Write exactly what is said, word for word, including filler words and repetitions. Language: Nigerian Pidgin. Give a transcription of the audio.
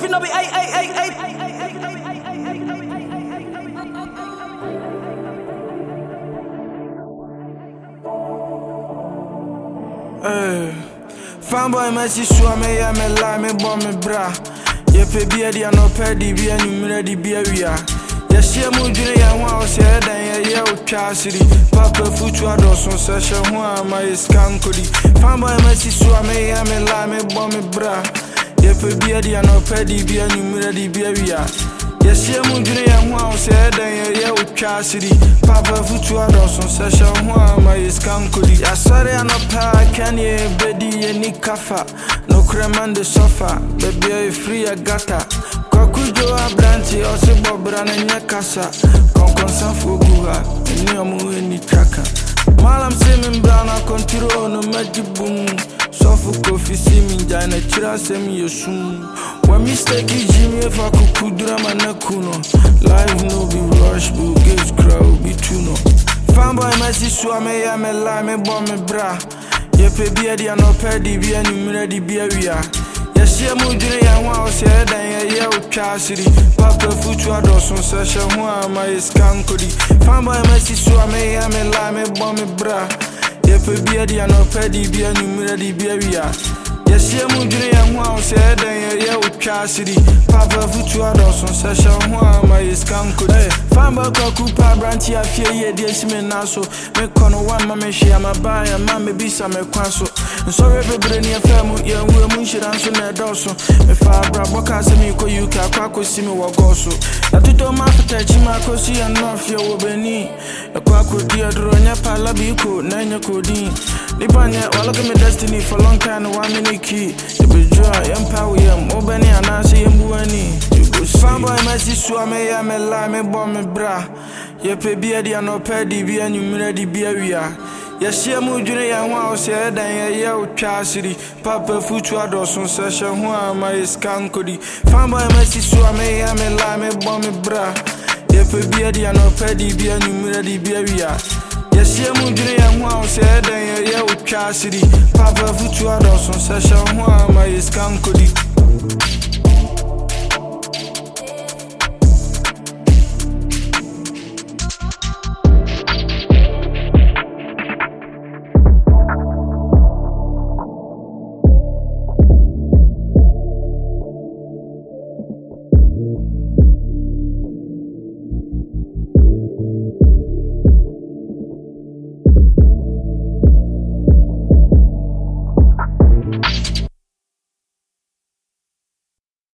no be ay ay ay ay. Hey, fanboy Messi so me ya me lie me bomb me bra. Ye pe bia dia no pe di bia nyumre di bia wia. Ye share mu dwene ya ho a se dan ye ye otwa siri. Papa futu adoso se she ho a ma iskankodi. Fanboy Messi so me ya me lie me bomb me bra. Ye pe bia dia no pe di bia nyumre di bia wia. Ye share mu dwene ya ho a se dan ye ye otwa siri. Papa futu adoso se she ho a ma iskankodi. Ya sare anopa can ye bedi ye ni kafa. No creman de sofa, baby I free a gata. Kwakujo abranti ose bobra na nyakasa. Konkonsan foguha, ni omu ni traka. Malam se min brana control no majibum. Sofu kofi si min jana chira se mi yosum. Wa mistake jimi fa kukudura manakuno. Life no be rush, bu gauge crowd be tuno. Fanboy Messi so me ya me lie me bomb me bra. Ye pe bia dia no pe di bia nyumre di bia wia. Ye share mu dwene ya ho a se dan ye ye otwa siri. Papa futu adoso se she ho a ma iskankodi. Fanboy Messi so me ya me lie me bomb me bra. Ye pe bia dia no pe di bia nyumre di bia wia. Ye share mu dwene ya ho a se dan ye ye otwa siri. Papa futu adoso se she ho a ma iskankodi. Fanboy kwaku pa branti afie ye de sime naso. Me kono wan ma me hia ma ba ya ma me bisa me kwanso. Sorry bebre ni afamu ye nwe mu nhira nso na edoso. Me fa bra boka se me ko U K akwa ko si me wo goso. Na tuto ma fata chi ma ko si an no afie wo beni. E kwa ko di adro nya pala bi ko na nya ko din. Ni banya wala ke me destiny for long time no one minute key. E be joy empower yem obani anase yembu ani. Fanboy Messi so me ya me lie me bomb me bra. Ye pe bia dia no pe di bia nyumre di bia wia. Ye share mu dwene ya ho a se dan ye ye otwa siri. Papa futu adoso se she ho a ma iskankodi. Fanboy Messi so me ya me lie me bomb me bra. Ye pe bia dia no pe di bia nyumre di bia wia. Ye share mu dwene ya ho a se dan ye ye otwa siri. Papa futu adoso se she ho a ma iskankodi.